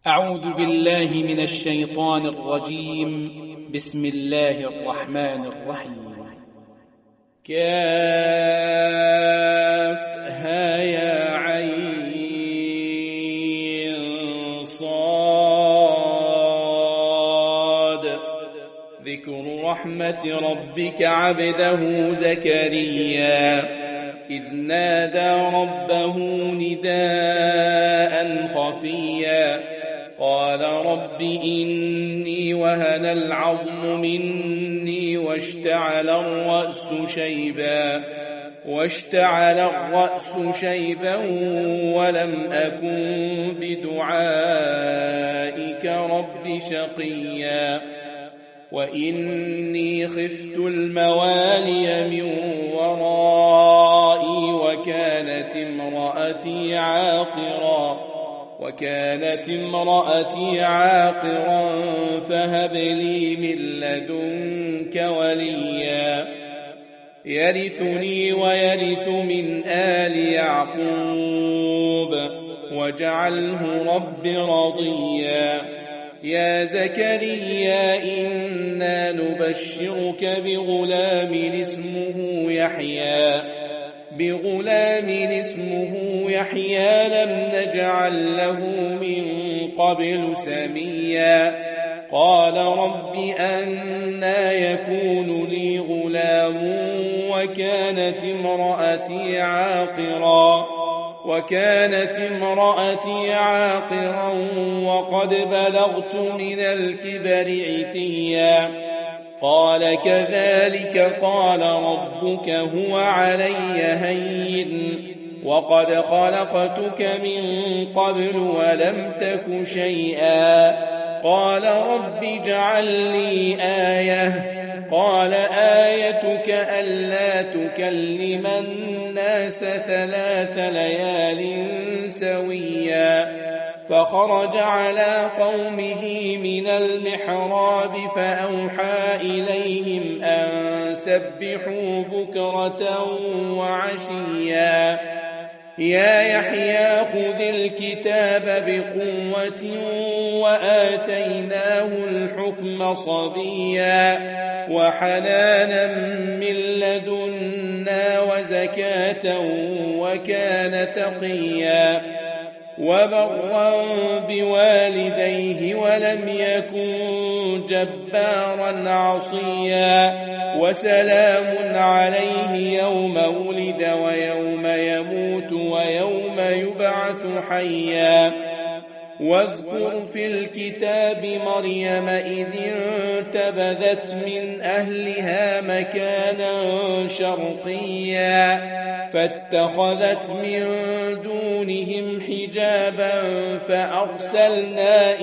أعوذ بالله من الشيطان الرجيم. بسم الله الرحمن الرحيم. كافها يا عين صاد. ذكر رحمة ربك عبده زكريا إذ نادى ربه نداء خفيا قال رب إني وهن العظم مني واشتعل الرأس شيبا ولم أكن بدعائك رب شقيا وإني خفت الموالي من ورائي وكانت امرأتي عاقرا فهب لي من لدنك وليا يرثني ويرث من آل يعقوب واجعله رب رضيا. يا زكريا إنا نبشرك بغلام اسمه يحيى لم نجعل له من قبل سميا قال رب أنى يكون لي غلام وكانت امرأتي عاقرا وقد بلغت من الكبر عتيا قال كذلك قال ربك هو علي هين وقد خلقتك من قبل ولم تك شيئا قال رب اجعل لي آية قال آيتك ألا تكلم الناس 3 ليال سويا فخرج على قومه من المحراب فأوحى إليهم أن سبحوا بكرة وعشيا يا يحيى خذ الكتاب بقوة وآتيناه الحكم صبيا وحنانا من لدنا وزكاة وكان تقيا وبرا بوالديه ولم يكن جبارا عصيا وسلام عليه يوم ولد ويوم يموت ويوم يبعث حيا واذكر في الكتاب مريم إذ انتبذت من أهلها مكانا شرقيا فاتخذت من دونهم حجابا فأرسلنا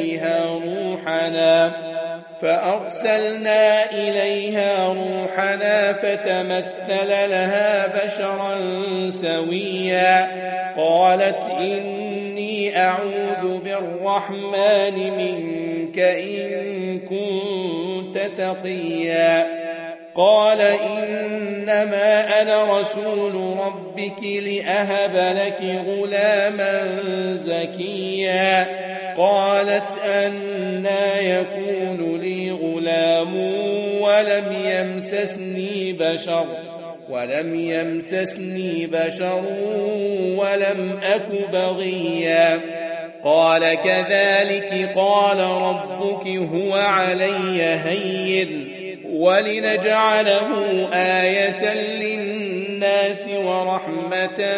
إليها روحنا فتمثل لها بشرا سويا قالت إني أعوذ بالرحمن منك إن كنت تقيا قال إنما أنا رسول ربك لأهب لك غلاما زكيا قالت أنى يكون لي غلام ولم يمسسني بشر ولم أك بغيا قال كذلك قال ربك هو علي هين ولنجعله آية للناس ورحمة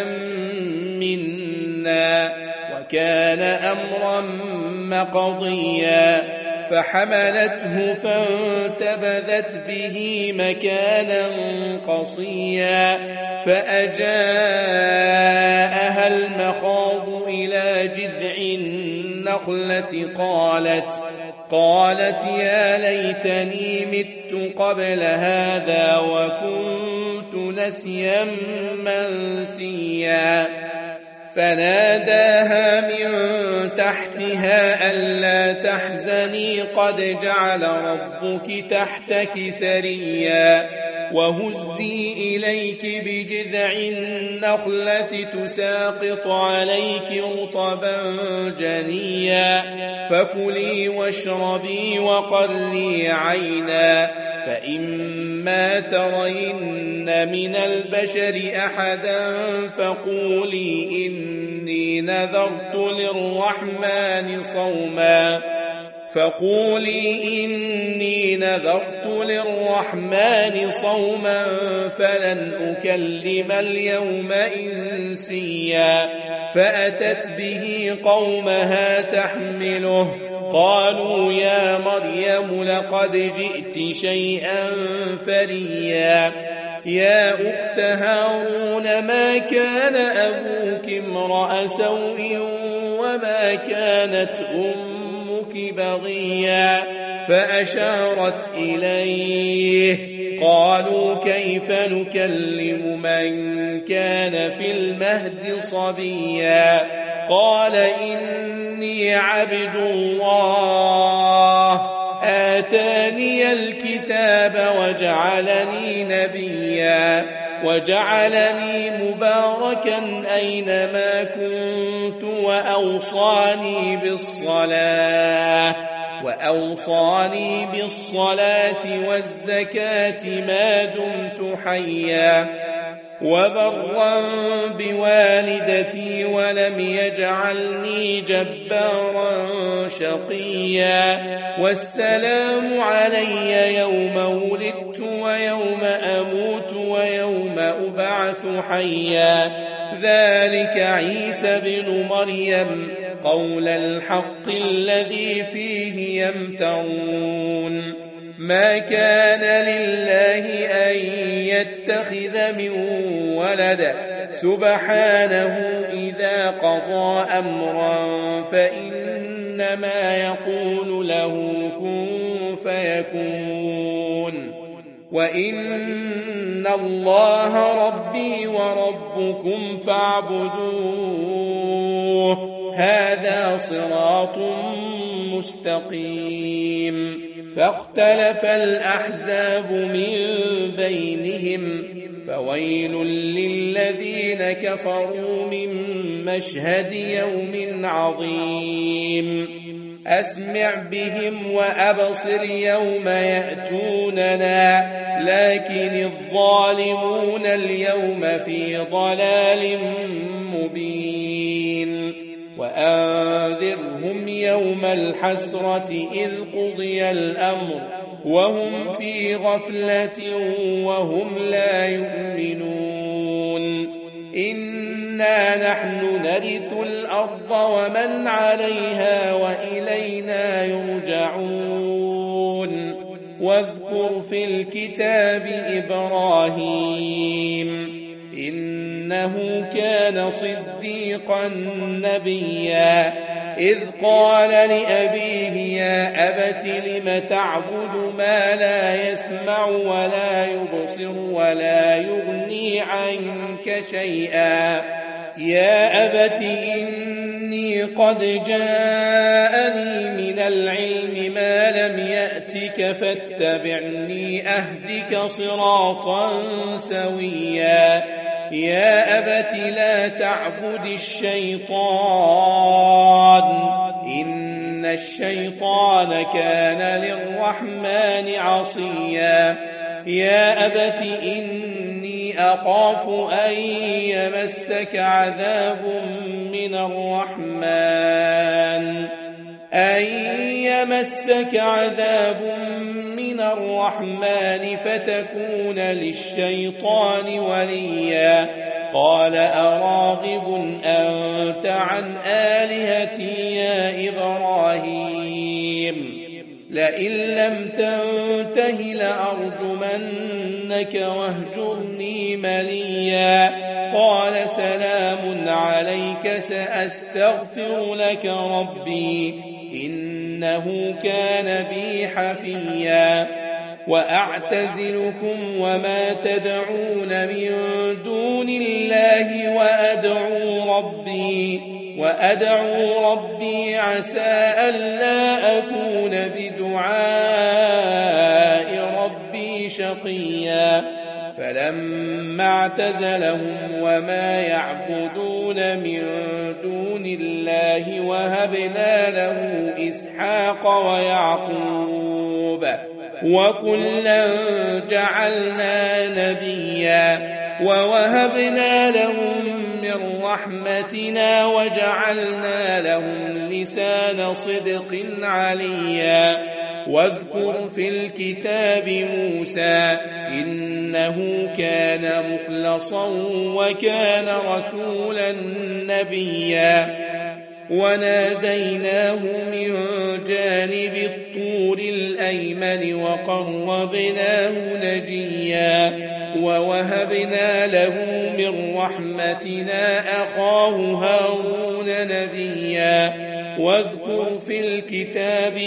منا وكان أمرا مقضيا فحملته فانتبذت به مكانا قصيا فأجاءها المخاض إلى جذع النخلة قالت يا ليتني مت قبل هذا وكنت نسيا منسيا فناداها من تحتها ألا تحزني قد جعل ربك تحتك سريا وهزي إليك بجذع النخلة تساقط عليك رطبا جنيا فكلي واشربي وقري عينا فإما ترين من البشر أحدا فقولي إني نذرت للرحمن صوما فلن أكلم اليوم إنسيا فأتت به قومها تحمله قالوا يا مريم لقد جئت شيئا فريا يا أخت هارون ما كان أبوك امرأ سوء وما كانت أمك بغيا فأشارت إليه قالوا كيف نكلم من كان في المهد صبيا قال إني عبد الله آتاني الكتاب وجعلني نبيا وجعلني مباركا أينما كنت وأوصاني بالصلاة والزكاة ما دمت حيا وبرا بوالدتي ولم يجعلني جبارا شقيا والسلام علي يوم ولدت ويوم أموت ويوم أبعث حيا ذلك عيسى بن مريم قول الحق الذي فيه يمترون ما كان لله أن يتخذ من ولد سبحانه إذا قضى أمرا فإنما يقول له كن فيكون وإن الله ربي وربكم فاعبدوه هذا صراط مستقيم فاختلف الأحزاب من بينهم فويل للذين كفروا من مشهد يوم عظيم أسمع بهم وأبصر يوم يأتوننا لكن الظالمون اليوم في ضلال مبين وأنذرهم يوم الحسرة إذ قضي الأمر وهم في غفلة وهم لا يؤمنون إنا نحن نرث الأرض ومن عليها وإلينا يرجعون واذكر في الكتاب إبراهيم إنه كان صديقا نبيا إذ قال لأبيه يا أبت لم تعبد ما لا يسمع ولا يبصر ولا يغني عنك شيئا يا أبت إني قد جاءني من العلم ما لم يأتك فاتبعني أهدك صراطا سويا يا أبت لا تعبد الشيطان إن الشيطان كان للرحمن عصيا يا أبت إني أخاف أن يمسك عذاب من الرحمن فتكون للشيطان وليا قال أراغب أنت عن آلهتي يا إبراهيم لئن لم تنته لأرجمنك واهجرني مليا قال سلام عليك سأستغفر لك ربي إنه كان بي حفيا وأعتزلكم وما تدعون من دون الله وأدعو ربي عسى ألا أكون بدعاء ربي شقيا فلما اعتزلهم وما يعبدون من دون الله وهبنا له إسحاق ويعقوب وكلا جعلنا نبيا ووهبنا لهم من رحمتنا وجعلنا لهم لسان صدق عليا واذكر في الكتاب موسى إنه كان مخلصا وكان رسولا نبيا وناديناه من جانب الطور الأيمن وقربناه نجيا ووهبنا له من رحمتنا أخاه هارون نبيا واذكر في الكتاب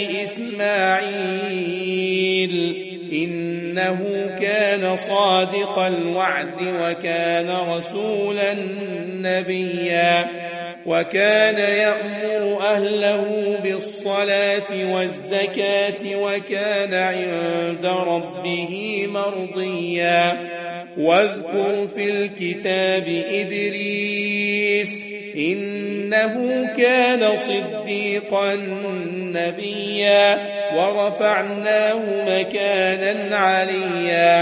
إسماعيل إنه كان صادق الوعد وكان رسولا نبيا وكان يأمر أهله بالصلاة والزكاة وكان عند ربه مرضيا واذكر في الكتاب إدريس إنه كان صديقا نبيا ورفعناه مكانا عليا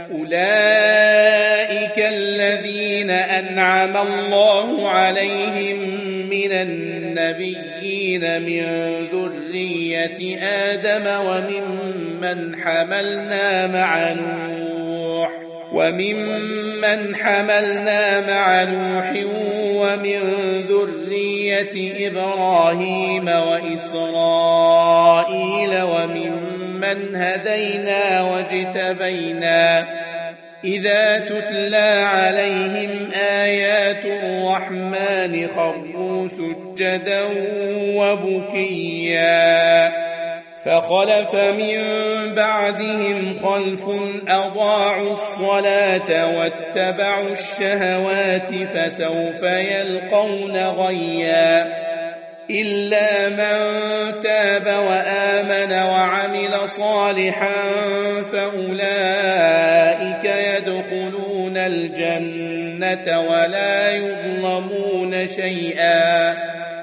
أولئك الذين أنعم الله عليهم من النبيين من ذرية آدم وممن حملنا مع نوح ومن ذرية إبراهيم وإسرائيل وممن هدينا واجتبينا إذا تتلى عليهم آيات الرحمن خروا سجدا وبكيا فخلف من بعدهم خلف أضاعوا الصلاة واتبعوا الشهوات فسوف يلقون غيا إلا من تاب وآمن وعمل صالحا فأولئك يدخلون الجنة ولا يظلمون شيئا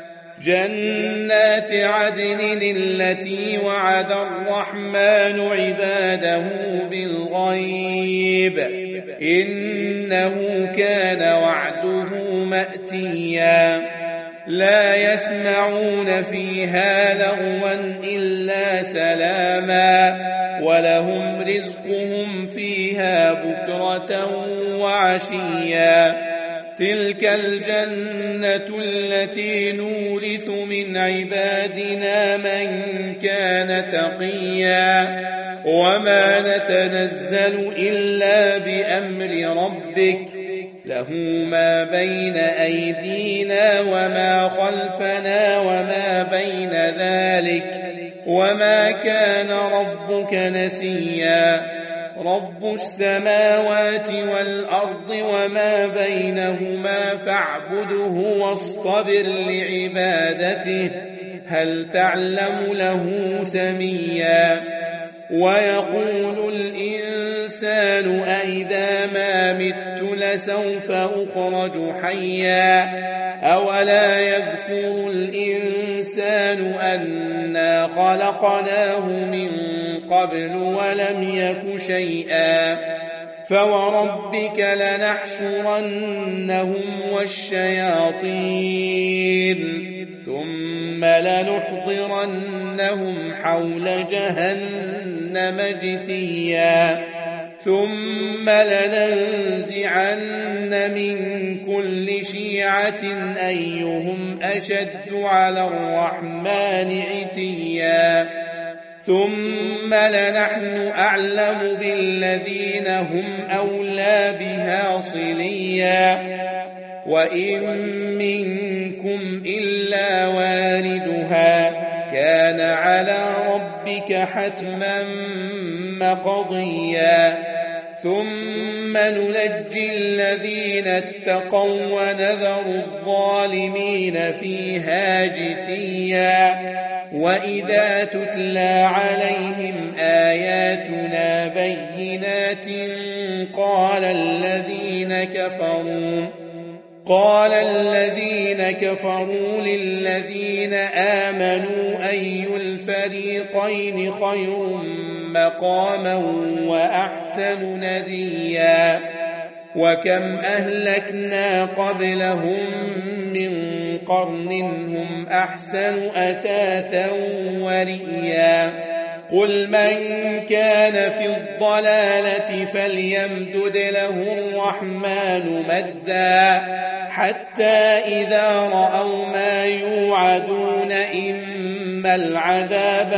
جنات عدن التي وعد الرحمن عباده بالغيب إنه كان وعده مأتيا لا يسمعون فيها لغوا إلا سلاما ولهم رزقهم فيها بكرة وعشيا تلك الجنة التي نورث من عبادنا من كان تقيا وما نتنزل إلا بأمر ربك له ما بين أيدينا وما خلفنا وما بين ذلك وما كان ربك نسيا رب السماوات والأرض وما بينهما فاعبده واصطبر لعبادته هل تعلم له سميا ويقول الإنسان أإذا ما مت لسوف أخرج حيا أولا يذكر الإنسان أنا خلقناه من قبل ولم يك شيئا فوربك لنحشرنهم والشياطين ثم لنحضرنهم حول جهنم جثيا ثم لننزعن من كل شيعة أيهم أشد على الرحمن عتيا ثم لنحن أعلم بالذين هم أولى بها صليا وإن منكم إلا واردها كان على ربك حتما مقضيا ثم ننجي الذين اتقوا ونذر الظالمين فيها جثيا وإذا تتلى عليهم آياتنا بينات قال الذين كفروا للذين آمنوا أي الفريقين خير مقاما وأحسن نديا وكم أهلكنا قبلهم من قرن هم أحسن أثاثا ورئيا قل من كان في الضلالة فليمدد له الرحمن مدا حتى إذا رأوا ما يوعدون إما العذاب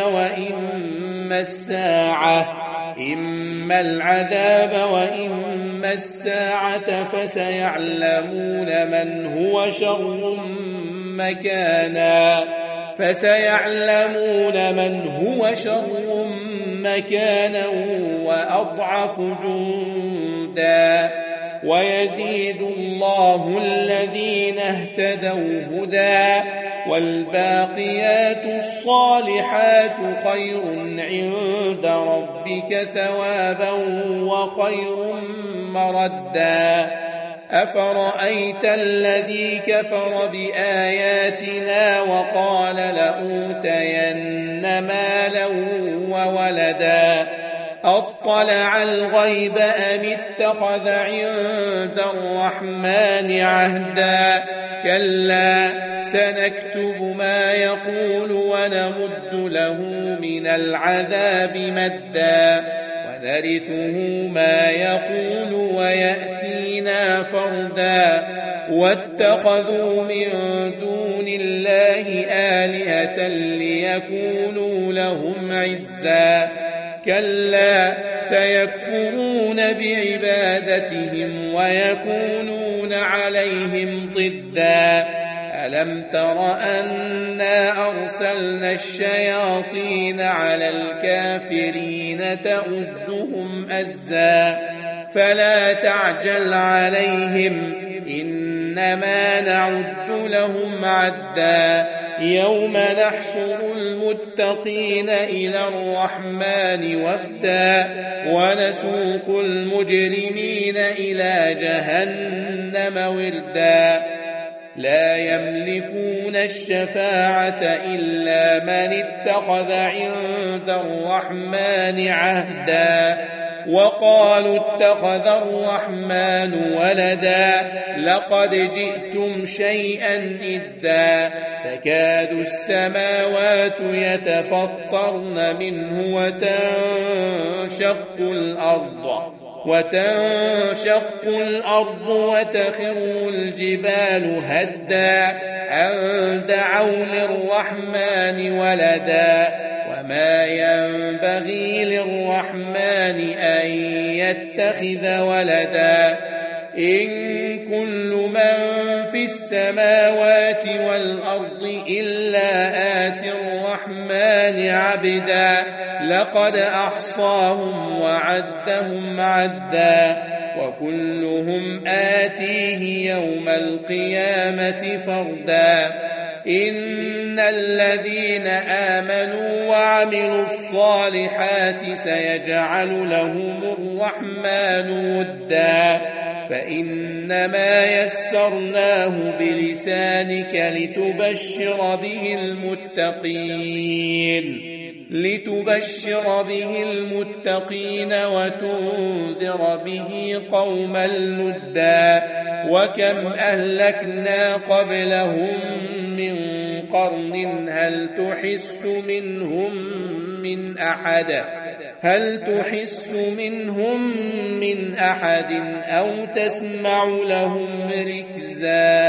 وإما الساعة فسيعلمون من هو شر مكانا وأضعف جندا ويزيد الله الذين اهتدوا هدى والباقيات الصالحات خير عند ربك ثوابا وخير مردا أفرأيت الذي كفر بآياتنا وقال لأوتين مالا وولدا أطلع الغيب أم اتخذ عند الرحمن عهدا كلا سنكتب ما يقول ونمد له من العذاب مدا ونرثه ما يقول ويأتينا فردا واتخذوا من دون الله آلهة ليكونوا لهم عزا كلا سيكفرون بعبادتهم ويكونون عليهم ضدا ألم تر أنا أرسلنا الشياطين على الكافرين تؤزهم أزا فلا تعجل عليهم إنما نعد لهم عدا يوم نحشر المتقين إلى الرحمن وفدا ونسوق المجرمين إلى جهنم وردا لا يملكون الشفاعة إلا من اتخذ عند الرحمن عهدا وقالوا اتخذ الرحمن ولدا لقد جئتم شيئا إدا تكاد السماوات يتفطرن منه وتنشق الأرض وتخر الجبال هدا أن دعوا للرحمن ولدا وما ينبغي للرحمن أن يتخذ ولدا إن كل من في السماوات والأرض إلا آتي الرحمن عبدا لقد أحصاهم وعدهم عدا وكلهم آتيه يوم القيامة فردا إن الذين آمنوا وعملوا الصالحات سيجعل لهم الرحمن ودا فإنما يسرناه بلسانك لتبشر به المتقين وتنذر به قوما لدا وكم أهلكنا قبلهم من قرن هل تحس منهم من أحد أو تسمع لهم ركزا